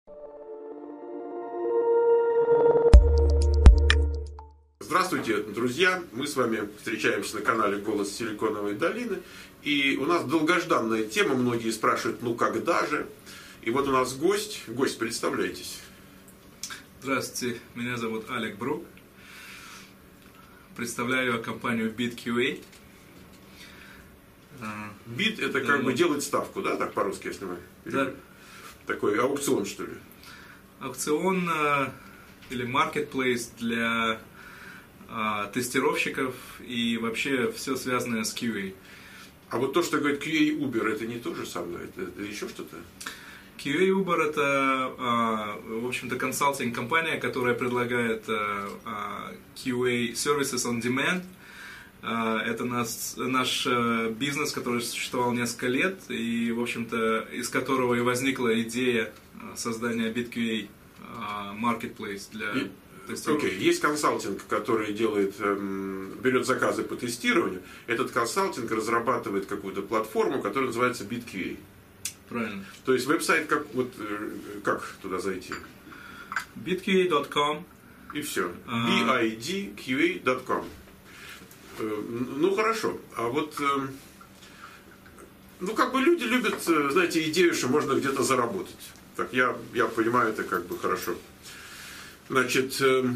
Здравствуйте, друзья! Мы с вами встречаемся на канале «Голос Силиконовой долины». И у нас долгожданная тема, многие спрашивают, ну когда же? И вот у нас гость. Гость, представляйтесь. Здравствуйте, меня зовут Алек Брук. Представляю компанию BitQA. Бит это как бы делать ставку, да, так по-русски, если мы Да. Такой аукцион, что ли? Аукцион или marketplace для тестировщиков и вообще все связанное с QA. А вот то, что говорит QA Uber, это не то же самое, это еще что-то? QA Uber это, в общем-то, консалтинг-компания, которая предлагает QA Services on Demand. Это наш бизнес, который существовал несколько лет, и, в общем-то, из которого и возникла идея создания BitQA Marketplace для тестировки. Окей, есть консалтинг, который берет заказы по тестированию. Этот консалтинг разрабатывает какую-то платформу, которая называется BitQA. Правильно. То есть веб-сайт, как туда зайти? bitqa.com. И все. bidqa.com. Ну хорошо. А вот как бы люди любят, знаете, идею, что можно где-то заработать. Так, я понимаю, это как бы хорошо. Значит,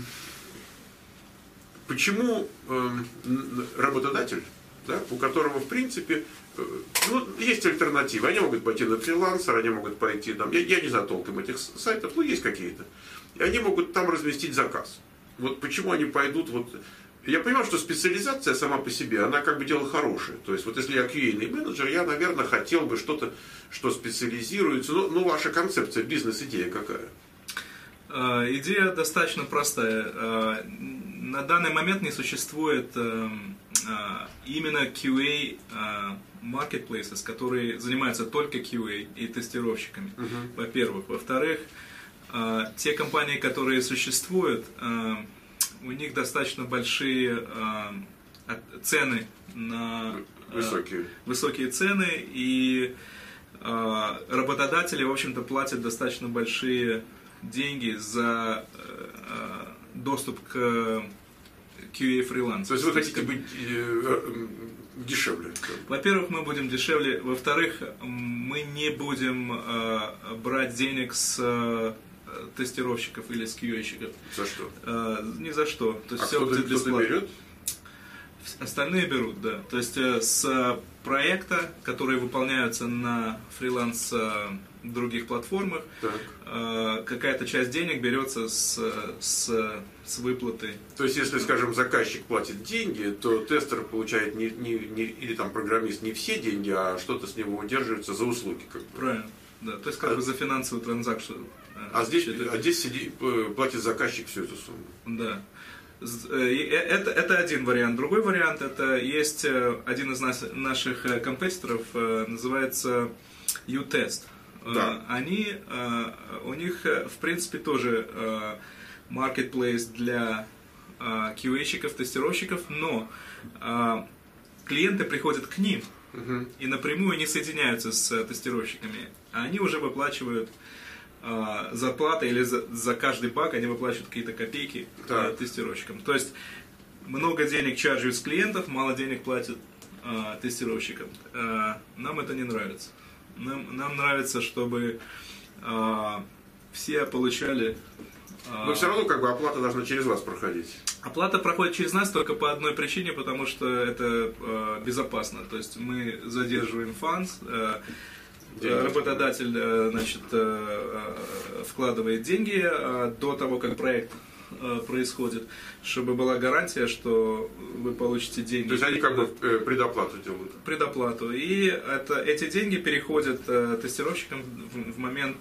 почему работодатель, да, у которого, в принципе, есть альтернативы. Они могут пойти на фрилансер, они могут пойти там, я не знаю толком этих сайтов, но есть какие-то. И они могут там разместить заказ. Вот почему они пойдут, я понимаю, что специализация сама по себе, она как бы дело хорошее. То есть, вот если я QA-ный менеджер, я, наверное, хотел бы что-то, что специализируется. Ну, ваша концепция, бизнес-идея какая? Идея достаточно простая. На данный момент не существует именно QA marketplaces, которые занимаются только QA и тестировщиками, во-первых. Во-вторых, те компании, которые существуют, у них достаточно большие цены на высокие цены, и работодатели, в общем-то, платят достаточно большие деньги за доступ к QA фрилансу. То есть вы хотите быть дешевле? Во-первых, мы будем дешевле. Во-вторых, мы не будем брать денег с тестировщиков или с QA-щиков. За что? Ни за что. То есть кто-то берет? Остальные берут, да. То есть с проекта, которые выполняются на фриланс других платформах, какая-то часть денег берется с выплаты. То есть, если, скажем, заказчик платит деньги, то тестер получает или там программист не все деньги, а что-то с него удерживается за услуги. Как бы. Правильно. Да. То есть как бы за финансовую транзакцию. А здесь платит заказчик всю эту сумму. Да. Это один вариант. Другой вариант, это есть один из наших компетиторов, называется UTest. Да. У них, в принципе, тоже marketplace для QA-щиков, тестировщиков, но клиенты приходят к ним и напрямую не соединяются с тестировщиками. Они уже выплачивают зарплаты или за каждый баг они выплачивают какие-то копейки тестировщикам. То есть много денег чарджуют с клиентов, мало денег платят тестировщикам. Нам это не нравится. Нам нравится, чтобы все получали... Но все равно как бы оплата должна через вас проходить. Оплата проходит через нас только по одной причине, потому что это безопасно. То есть мы задерживаем фанс, работодатель, значит, вкладывает деньги до того, как проект происходит, чтобы была гарантия, что вы получите деньги. То есть они как бы предоплату делают? Предоплату. И эти деньги переходят тестировщикам в момент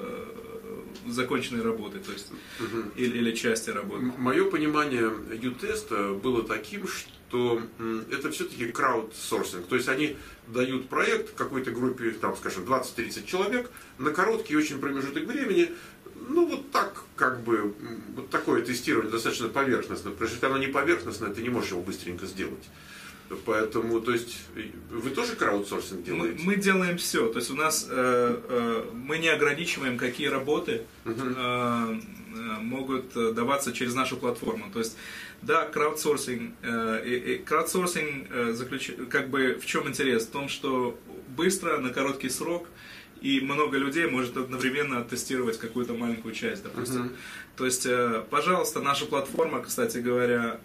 законченной работы, то есть или части работы. Мое понимание U-теста было таким, что это все-таки краудсорсинг. То есть они дают проект какой-то группе, там, скажем, 20-30 человек на короткий очень промежуток времени. Ну, вот так, как бы, вот такое тестирование достаточно поверхностно. Потому что если оно не поверхностное, ты не можешь его быстренько сделать. Поэтому, то есть, вы тоже краудсорсинг делаете? Мы делаем все. То есть у нас мы не ограничиваем, какие работы могут даваться через нашу платформу. То есть, да, краудсорсинг как бы в чем интерес? В том, что быстро, на короткий срок и много людей может одновременно тестировать какую-то маленькую часть, допустим. То есть, пожалуйста, наша платформа, кстати говоря,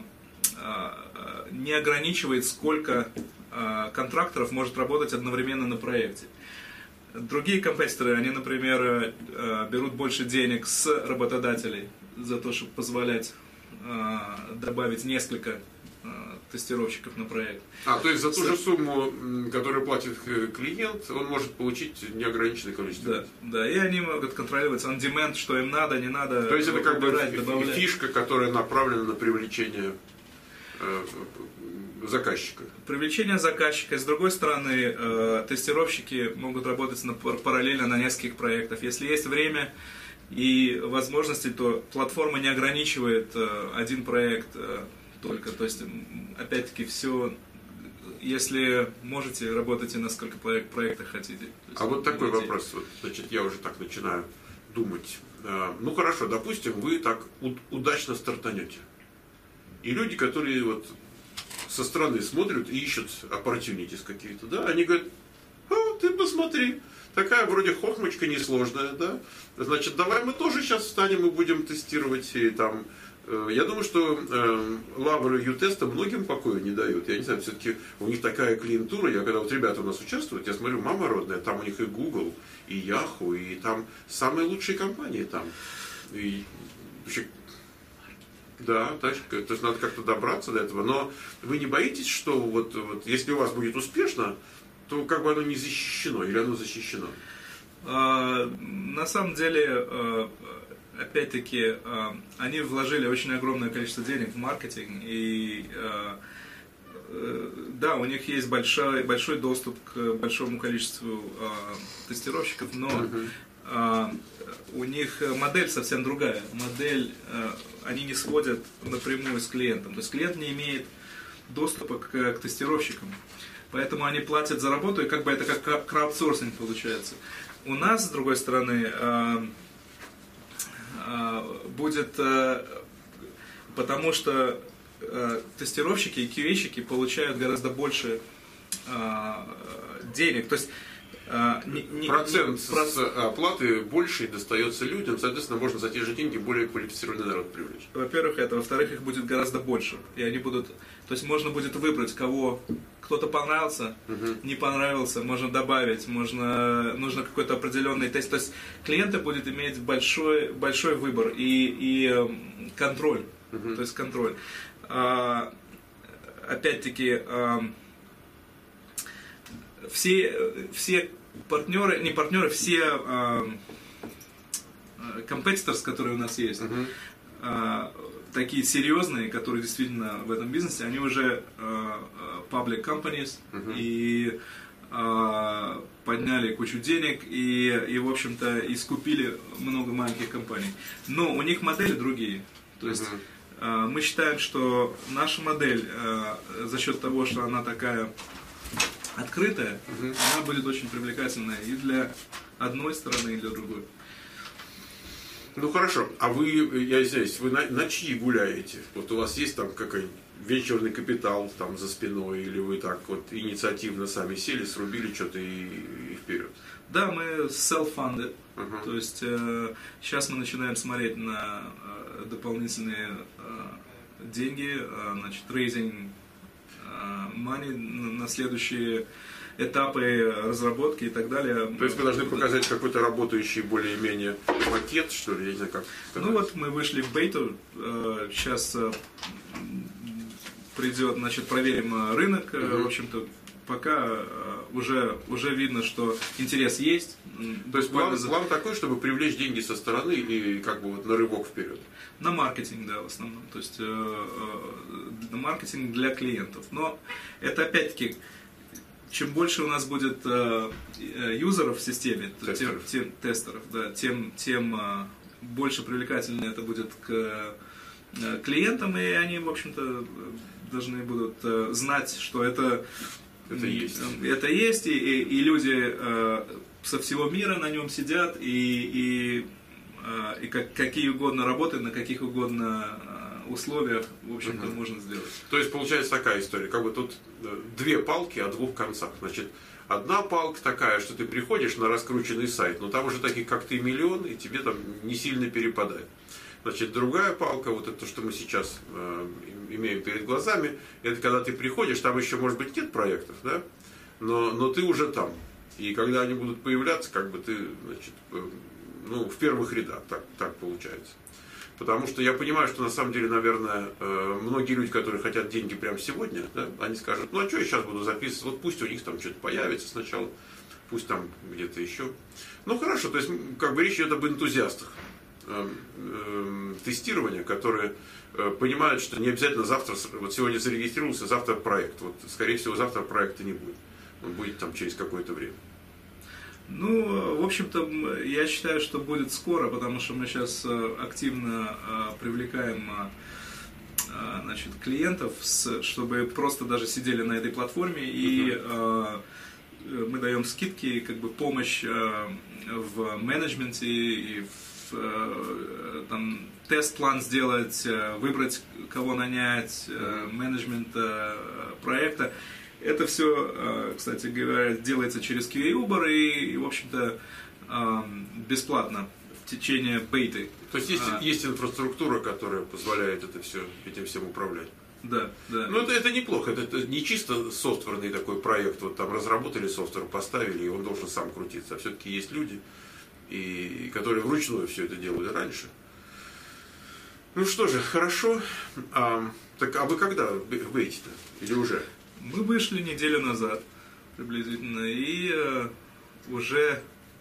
не ограничивает, сколько контракторов может работать одновременно на проекте. Другие компетиторы, они, например, берут больше денег с работодателей за то, чтобы позволять добавить несколько тестировщиков на проект. То есть за ту же сумму, которую платит клиент, он может получить неограниченное количество. Да, и они могут контролировать on demand, что им надо, не надо. То есть это как бы добавлять. фишка, которая направлена на привлечение заказчика. Привлечение заказчика. С другой стороны, тестировщики могут работать параллельно на нескольких проектах. Если есть время и возможности, то платформа не ограничивает один проект только. То есть, опять-таки, все, если можете, работайте на сколько проектах хотите. Есть, вот такой вопрос. Вот, значит, я уже так начинаю думать. Ну хорошо, допустим, вы так удачно стартанете. И люди, которые вот со стороны смотрят и ищут opportunities какие-то, да, они говорят: ты посмотри, такая вроде хохмочка несложная, да, значит, давай мы тоже сейчас встанем и будем тестировать, и там, я думаю, что лавры ю-теста многим покоя не дают, я не знаю, все-таки у них такая клиентура, я когда вот ребята у нас участвуют, я смотрю, мама родная, там у них и Google, и Yahoo, и там самые лучшие компании там, и вообще. Да, то есть надо как-то добраться до этого. Но вы не боитесь, что вот если у вас будет успешно, то как бы оно не защищено, или оно защищено? На самом деле, опять-таки, они вложили очень огромное количество денег в маркетинг, и да, у них есть большой доступ к большому количеству тестировщиков, но у них модель совсем другая. Модель они не сводят напрямую с клиентом. То есть клиент не имеет доступа к тестировщикам. Поэтому они платят за работу, и как бы это как краудсорсинг получается. У нас, с другой стороны, будет, потому что тестировщики и QA-щики получают гораздо больше денег. То есть процент с оплаты больше достается людям, соответственно, можно за те же деньги более квалифицированный народ привлечь. Во-первых, это. Во-вторых, их будет гораздо больше. И они будут. То есть можно будет выбрать, кто-то понравился, не понравился, можно добавить, нужно какой-то определенный тест. То есть клиенты будут иметь большой выбор и контроль. То есть контроль. Опять-таки, все партнеры, не партнеры, все competitors, которые у нас есть, такие серьезные, которые действительно в этом бизнесе, они уже public companies и подняли кучу денег и в общем-то, и скупили много маленьких компаний. Но у них модели другие. То есть мы считаем, что наша модель за счет того, что она такая открытая, она будет очень привлекательная и для одной стороны, и для другой. Ну хорошо, а вы, я извиняюсь, вы на чьи гуляете? Вот у вас есть там какой-нибудь венчурный капитал там за спиной, или вы так вот инициативно сами сели, срубили что-то и вперед? Да, мы self-funded, то есть сейчас мы начинаем смотреть на дополнительные деньги, значит, raising money на следующие этапы разработки и так далее. То есть вы должны показать какой-то работающий более-менее макет, что ли, я не знаю, как сказать. Ну вот мы вышли в бету, сейчас придет, значит, проверим рынок, в общем-то, пока уже видно, что интерес есть. То есть план такой, чтобы привлечь деньги со стороны и как бы вот на рывок вперед. На маркетинг, да, в основном. То есть на маркетинг для клиентов. Но это опять-таки, чем больше у нас будет юзеров в системе, тестеров, да, тем больше привлекательно это будет к клиентам, и они, в общем-то, должны будут знать, что это есть. Это есть, и люди со всего мира на нем сидят, и какие угодно работы, на каких угодно условиях, в общем-то, можно сделать. То есть получается такая история, как бы тут две палки о двух концах. Значит, одна палка такая, что ты приходишь на раскрученный сайт, но там уже таких, как ты, миллион, и тебе там не сильно перепадает. Значит, другая палка, вот это, что мы сейчас имеем перед глазами, это когда ты приходишь, там еще, может быть, нет проектов, да, но ты уже там. И когда они будут появляться, как бы ты, значит, в первых рядах, так получается. Потому что я понимаю, что на самом деле, наверное, многие люди, которые хотят деньги прямо сегодня, да, они скажут, ну а что я сейчас буду записывать, вот пусть у них там что-то появится сначала, пусть там где-то еще. Ну хорошо, то есть как бы речь идет об энтузиастах тестирования, которые понимают, что не обязательно завтра, вот сегодня зарегистрировался, завтра проект, вот скорее всего завтра проекта не будет, он будет там через какое-то время. Ну, в общем-то, я считаю, что будет скоро, потому что мы сейчас активно привлекаем, значит, клиентов, чтобы просто даже сидели на этой платформе, и мы даем скидки, как бы помощь в менеджменте, и там тест-план сделать, выбрать, кого нанять, менеджмент проекта. Это все, кстати говоря, делается через QA Uber и, в общем-то, бесплатно в течение беты. То есть есть инфраструктура, которая позволяет этим всем управлять. Да, да. Ну это неплохо, это не чисто софтверный такой проект, вот там разработали софтвер, поставили, и он должен сам крутиться. А все-таки есть люди, которые вручную все это делали раньше. Ну что же, хорошо. Так, а вы когда выйдете-то? Или уже? Мы вышли неделю назад приблизительно, и уже,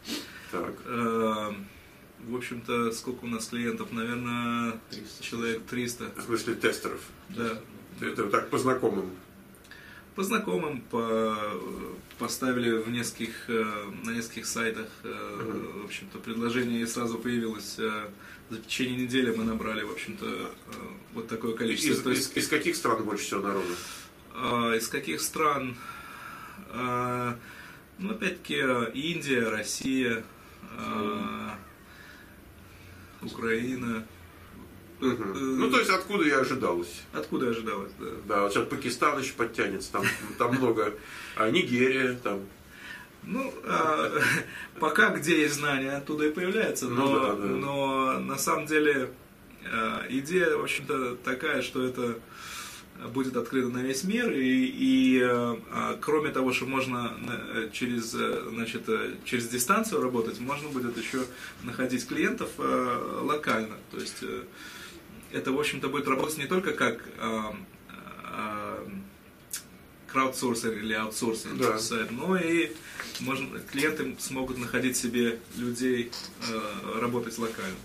в общем-то, сколько у нас клиентов? Наверное, 300. Человек 300. В смысле тестеров? Да. Это так по знакомым? По знакомым, поставили на нескольких сайтах, в общем-то, предложение, и сразу появилось. За течение недели мы набрали, в общем-то, вот такое количество. Из каких стран больше всего народу? Из каких стран? Ну, опять-таки, Индия, Россия, Украина. Ну, то есть, откуда и ожидалось. Откуда ожидалось, да. Да, вот сейчас Пакистан еще подтянется, там много. Нигерия, там. Ну, пока где есть знания, оттуда и появляется. Но на самом деле идея, в общем-то, такая, что это будет открыто на весь мир, и кроме того, что можно через дистанцию работать, можно будет еще находить клиентов локально. То есть это, в общем-то, будет работать не только как краудсорсинг или аутсорсинг сайт, но и клиенты смогут находить себе людей, работать локально.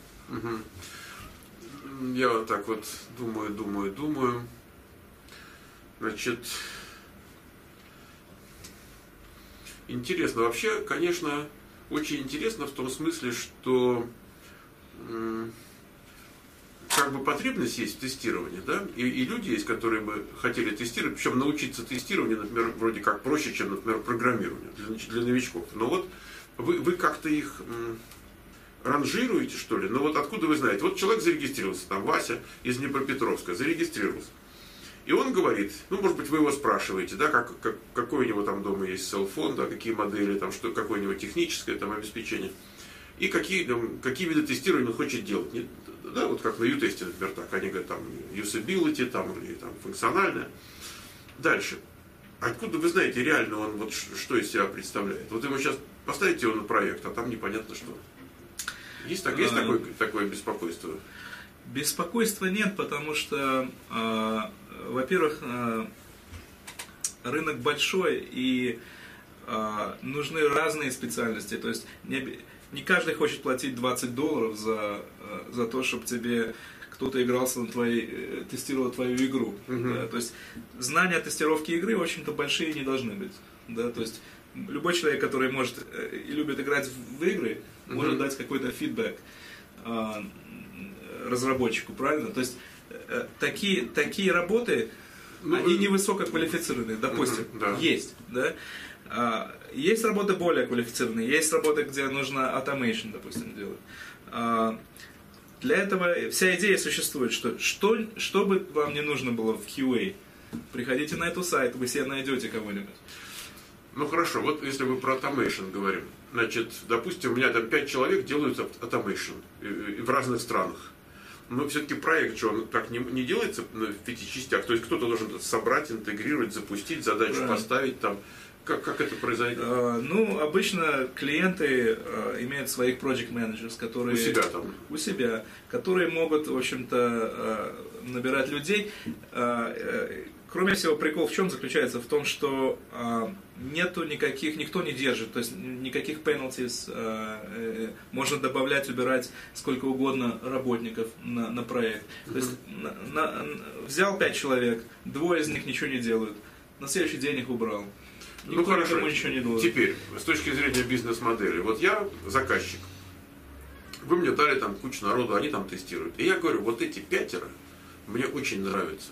Я вот так вот думаю. Значит, интересно. Вообще, конечно, очень интересно в том смысле, что как бы потребность есть в тестировании, да, и люди есть, которые бы хотели тестировать, причем научиться тестированию, например, вроде как проще, чем, например, программированию для новичков. Но вот вы как-то их ранжируете, что ли? Ну вот откуда вы знаете? Вот человек зарегистрировался, там Вася из Днепропетровска зарегистрировался. И он говорит, ну, может быть, вы его спрашиваете, да, какой у него там дома есть селфон, да, какие модели, там, какое у него техническое там обеспечение, и какие виды тестирования он хочет делать. Да, вот как на ю-тесте, например, так, они говорят, там, usability, там, или там, функциональное. Дальше. Откуда вы знаете, реально он вот что из себя представляет? Вот ему сейчас поставите его на проект, а там непонятно что. Есть такое беспокойство? Беспокойства нет, потому что, во-первых, рынок большой, и нужны разные специальности. То есть не каждый хочет платить $20 за то, чтобы тебе кто-то игрался тестировал твою игру. Да? То есть знания тестировки игры, в общем-то, большие не должны быть. Да? То есть любой человек, который может и любит играть в игры, может дать какой-то фидбэк разработчику, правильно? То есть такие работы они невысококвалифицированные, допустим, да. есть, да? Есть работы более квалифицированные, есть работы, где нужно automation, допустим, делать. Для этого вся идея существует, что бы вам не нужно было в QA, приходите на этот сайт, вы себе найдете кого-нибудь. Ну хорошо, вот если мы про automation говорим, значит, допустим, у меня там 5 человек делают automation в разных странах. Но все-таки проект же он так не делается в 5 частях. То есть кто-то должен это собрать, интегрировать, запустить, задачу поставить там. Как это произойдет? Ну, обычно клиенты имеют своих project managers, которые... У себя там? У себя, которые могут, в общем-то, набирать людей. Кроме всего, прикол в чем заключается? В том, что нету никто не держит, то есть никаких penalties, можно добавлять, убирать сколько угодно работников на проект. То есть взял 5 человек, 2 из них ничего не делают, на следующий день их убрал. Ну хорошо, ничего не должен. Теперь, с точки зрения бизнес-модели, вот я заказчик, вы мне дали там кучу народу, они там тестируют. И я говорю, вот эти 5 мне очень нравятся.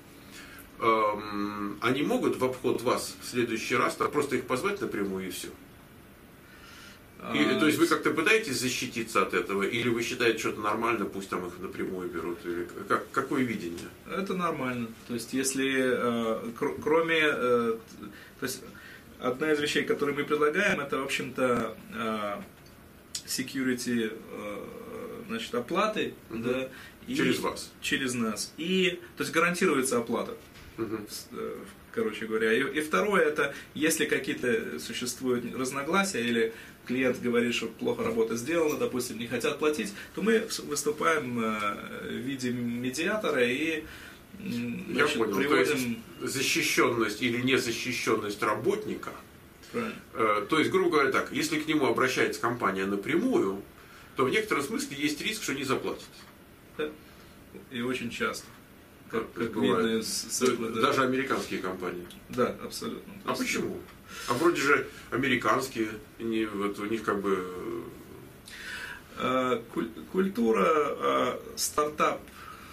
Они могут в обход вас в следующий раз просто их позвать напрямую и все? То есть вы как-то пытаетесь защититься от этого, или вы считаете, что это нормально, пусть там их напрямую берут, или какое видение? Это нормально. То есть если кроме, то есть одна из вещей, которые мы предлагаем, это в общем-то security, значит, оплаты, да, через вас, через нас, и то есть гарантируется оплата. Короче говоря. И второе, это если какие-то существуют разногласия, или клиент говорит, что плохо работа сделана, допустим, не хотят платить, то мы выступаем в виде медиатора и, значит, я понял. приводим... То есть защищенность или незащищенность работника. Правильно. То есть, грубо говоря так, если к нему обращается компания напрямую, то в некотором смысле есть риск, что не заплатит. Да. И очень часто. Как видно из цикла, да. Даже американские компании. Да, абсолютно. А почему? А вроде же американские, вот у них как бы... Культура, стартап,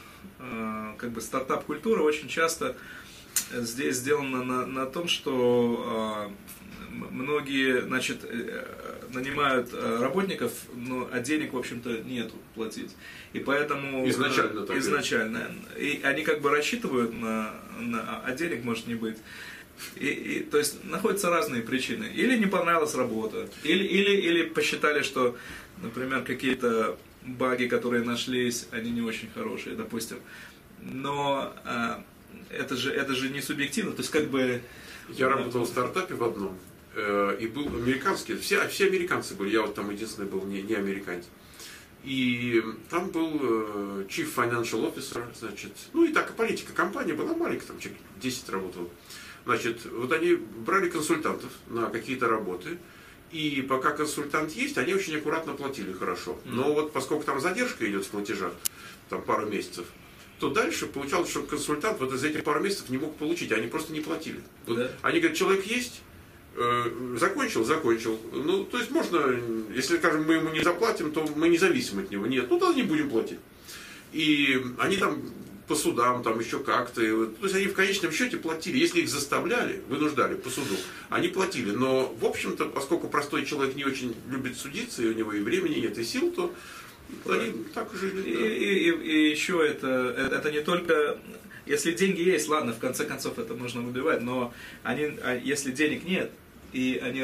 как бы стартап-культура очень часто здесь сделана на том, что многие, значит, нанимают работников, а денег, в общем-то, нету платить. И поэтому... Изначально так. Изначально. И они как бы рассчитывают а денег может не быть. То есть находятся разные причины. Или не понравилась работа, или посчитали, что, например, какие-то баги, которые нашлись, они не очень хорошие, допустим. Но это же не субъективно. То есть как бы... Я работал в стартапе в одном. И был американский, все американцы были, я вот там единственный был не американец. И там был Chief Financial Officer, значит, ну и так, политика компании была маленькая, там человек 10 работал. Значит, вот они брали консультантов на какие-то работы, и пока консультант есть, они очень аккуратно платили хорошо. Но вот поскольку там задержка идет в платежах, там пару месяцев, то дальше получалось, что консультант вот из этих пару месяцев не мог получить, они просто не платили. Вот, да. Они говорят, человек есть, закончил. Ну, то есть можно, если, скажем, мы ему не заплатим, то мы не зависим от него. Нет, ну тогда не будем платить. И они там по судам, там еще как-то. То есть они в конечном счете платили. Если их заставляли, вынуждали по суду, они платили. Но, в общем-то, поскольку простой человек не очень любит судиться, и у него и времени нет, и сил, то они так жили. И еще это не только... Если деньги есть, ладно, в конце концов это можно выбивать, но если денег нет, и они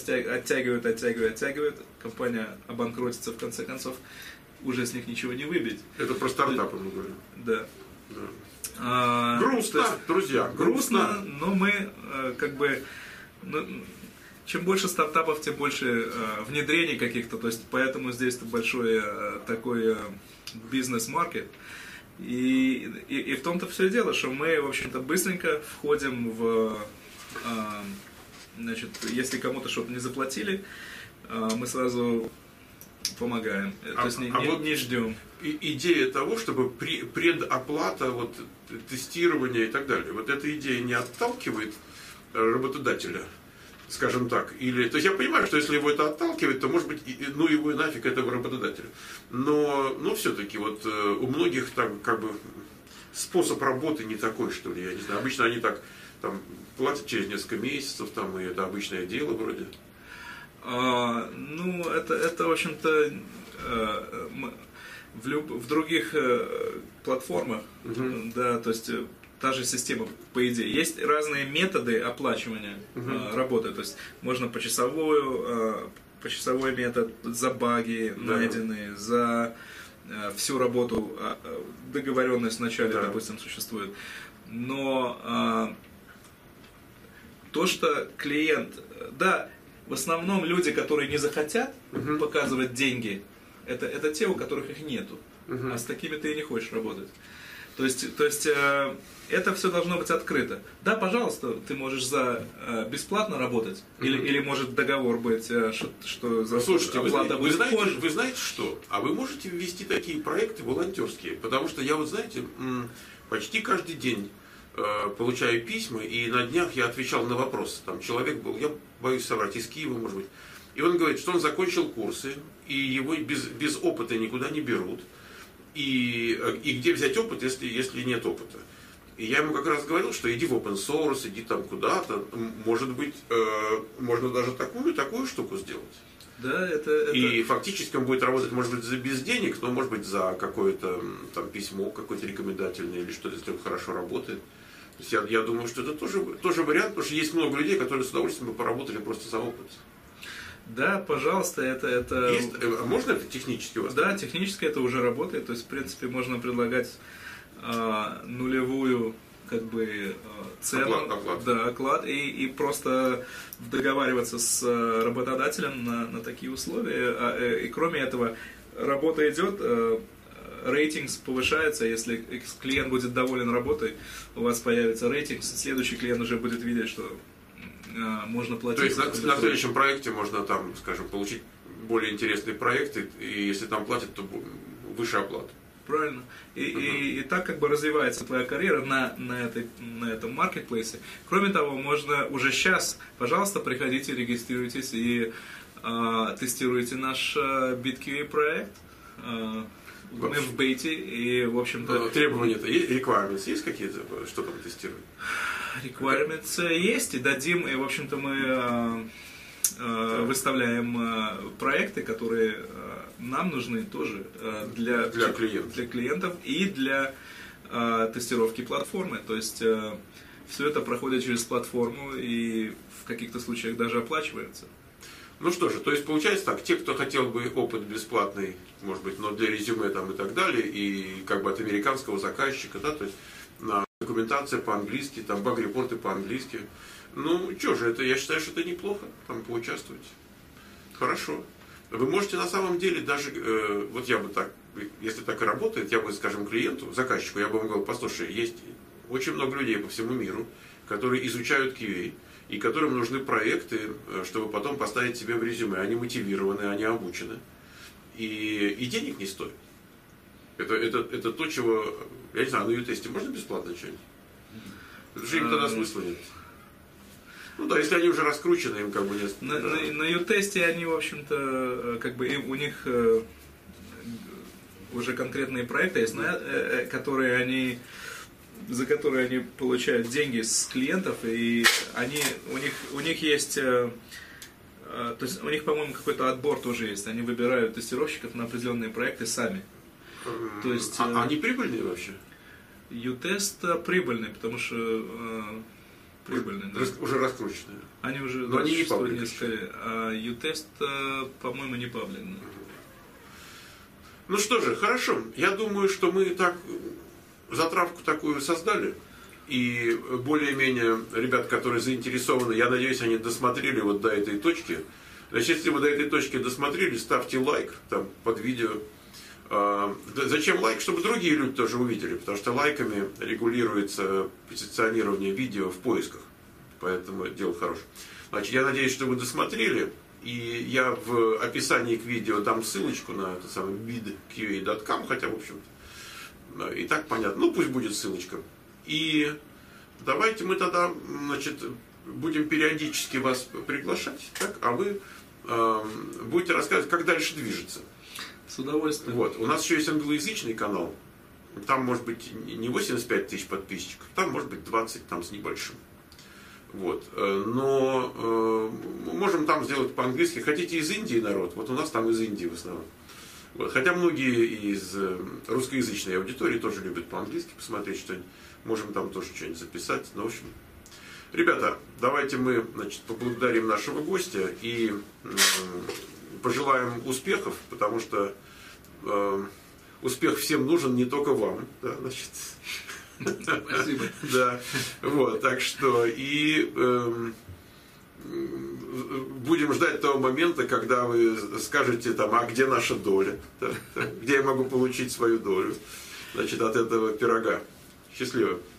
оттягивают, компания обанкротится в конце концов, уже с них ничего не выбить. Это про стартапы мы говорим. Да. Грустно, друзья, грустно. Но мы как бы... чем больше стартапов, тем больше внедрений каких-то, то есть поэтому здесь большой такой бизнес-маркет. И в том-то все дело, что мы, в общем-то, быстренько входим в... Значит, если кому-то что-то не заплатили, мы сразу помогаем. То есть не ждем. Идея того, чтобы предоплата, вот, тестирование и так далее, вот эта идея не отталкивает работодателя, скажем так. Или, то есть я понимаю, что если его это отталкивает, то может быть, ну его и нафиг этого работодателя. Но все-таки вот у многих там как бы способ работы не такой, что ли, я не знаю. Обычно они так там платят через несколько месяцев, там, и это обычное дело вроде. Ну, это в общем-то, в других платформах, да, то есть та же система, по идее. Есть разные методы оплачивания работы, то есть можно почасовой метод, за баги найденные, за всю работу, договоренность вначале, допустим, существует. Но то, что клиент, да, в основном люди, которые не захотят показывать деньги, это те, у которых их нету. А с такими ты и не хочешь работать. То есть это все должно быть открыто. Да, пожалуйста, ты можешь за бесплатно работать, или может договор быть, что за Слушайте, оплата будет позже. Вы знаете что? А вы можете ввести такие проекты волонтерские? Потому что я, вот знаете, почти каждый день получаю письма, и на днях я отвечал на вопросы. Там человек был, я боюсь соврать, из Киева, может быть. И он говорит, что он закончил курсы, и его без опыта никуда не берут. И где взять опыт, если нет опыта? И я ему как раз говорил, что иди в open source, иди там куда-то. Может быть, можно даже такую штуку сделать. Да, И фактически он будет работать, может быть, без денег, но может быть за какое-то там письмо, какое-то рекомендательное или что-то, если он хорошо работает. То есть я думаю, что это тоже вариант, потому что есть много людей, которые с удовольствием бы поработали просто за опыт. Да, пожалуйста, это... Можно это технически у вас? Да, технически это уже работает. То есть, в принципе, можно предлагать нулевую как бы цену, оклад. Да, оклад, и просто договариваться с работодателем на такие условия. И кроме этого, работа идет, рейтинг повышается, если клиент будет доволен работой, у вас появится рейтинг, следующий клиент уже будет видеть, что можно платить. То есть на следующем проекте можно там, скажем, получить более интересные проекты, и если там платят, то выше оплата. Правильно. И так как бы развивается твоя карьера на этом маркетплейсе. Кроме того, можно уже сейчас, пожалуйста, приходите, регистрируйтесь и тестируйте наш BitQA проект. Мы в бете, и, в общем-то... Требования-то есть? Requirements есть какие-то? Что там тестируют? Requirements есть, и дадим, и, в общем-то, мы выставляем проекты, которые нам нужны тоже для клиентов и для тестировки платформы. То есть все это проходит через платформу и в каких-то случаях даже оплачивается. Ну что же, то есть получается так, те, кто хотел бы опыт бесплатный, может быть, но для резюме там и так далее, и как бы от американского заказчика, да, то есть документация по-английски, там баг-репорты по-английски. Ну, что же, я считаю, что это неплохо, там поучаствовать. Хорошо. Вы можете на самом деле даже, вот я бы так, если так и работает, я бы, скажем, клиенту, заказчику, я бы ему говорил, послушай, есть очень много людей по всему миру, которые изучают QA, и которым нужны проекты, чтобы потом поставить себе в резюме. Они мотивированы, они обучены. И денег не стоит. Это то, чего... Я не знаю, на ю-тесте можно бесплатно что-нибудь? Потому что им тогда смысла нет. Ну да, если они уже раскручены, им как бы нет... На ю-тесте они, в общем-то, как бы у них уже конкретные проекты есть, за которые они получают деньги с клиентов, и у них есть, то есть у них, по-моему, какой-то отбор тоже есть. Они выбирают тестировщиков на определенные проекты сами. То есть, они прибыльные вообще? ю-тест прибыльный, потому что прибыльный. Да. Уже раскрученные. Они уже, но они не паблик. А ю-тест, по-моему, не паблик. Ну что же, хорошо. Я думаю, что мы так затравку такую создали. И более-менее ребят, которые заинтересованы, я надеюсь, они досмотрели вот до этой точки. Значит, если вы до этой точки досмотрели, ставьте лайк там под видео. Зачем лайк? Чтобы другие люди тоже увидели, потому что лайками регулируется позиционирование видео в поисках. Поэтому дело хорошее. Значит, я надеюсь, что вы досмотрели. И я в описании к видео дам ссылочку на это самое bidqa.com, хотя, в общем-то, и так понятно. Ну, пусть будет ссылочка. И давайте мы тогда, значит, будем периодически вас приглашать, так? А вы будете рассказывать, как дальше движется. С удовольствием. Вот. У нас еще есть англоязычный канал. там может быть не 85 тысяч подписчиков, там может быть 20 там, с небольшим. Вот. Но можем там сделать по-английски. Хотите из Индии народ? Вот у нас там из Индии в основном. Вот. Хотя многие из русскоязычной аудитории тоже любят по-английски посмотреть что-нибудь. Можем там тоже что-нибудь записать. Ну, в общем, ребята, давайте мы, значит, поблагодарим нашего гостя и пожелаем успехов, потому что успех всем нужен, не только вам. Да, значит. Спасибо. Да, вот, так что и будем ждать того момента, когда вы скажете там, а где наша доля, да, где я могу получить свою долю, значит, от этого пирога. Счастливо.